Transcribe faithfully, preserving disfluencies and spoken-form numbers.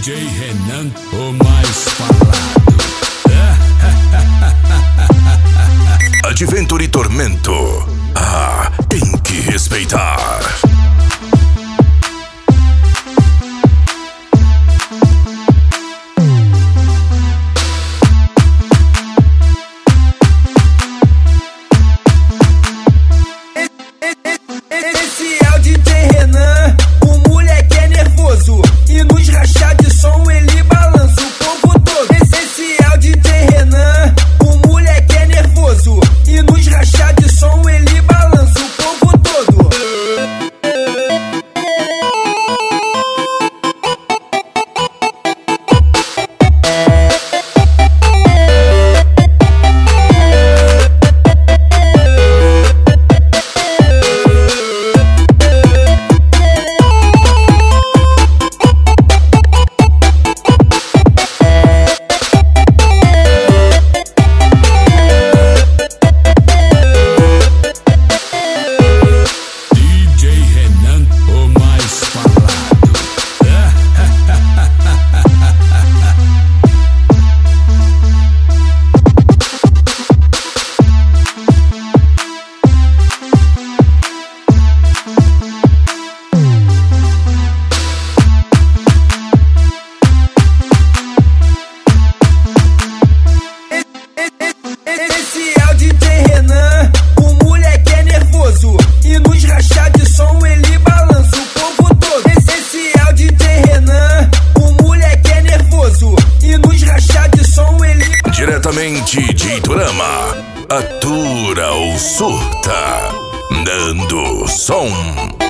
D J Renan, o mais falado. Adventure e Tormento. Ah, tem que respeitar. Esse é o D J Renan, o moleque é nervoso e nos rachar de som ele balança o povo todo. Esse é o D J Renan, o moleque é nervoso e nos rachar de som ele balança o povo todo. Esse é o D J Renan, o moleque é nervoso e nos rachar de som ele balança o povo todo. Esse é o D J Renan, o moleque é nervoso e nos rachar de som ele balança. Diretamente de Iturama, atura ou surta, dando som.